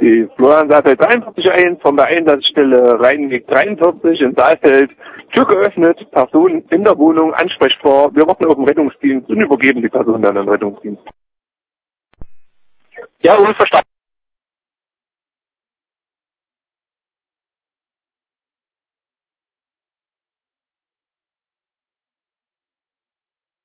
Die Florian Saalfeld 43 ein, von der Einsatzstelle Rheinweg 43 in Saalfeld. Tür geöffnet, Person in der Wohnung, ansprechbar. Wir warten auf den Rettungsdienst und übergeben die Person dann an den Rettungsdienst. Ja, unverstanden.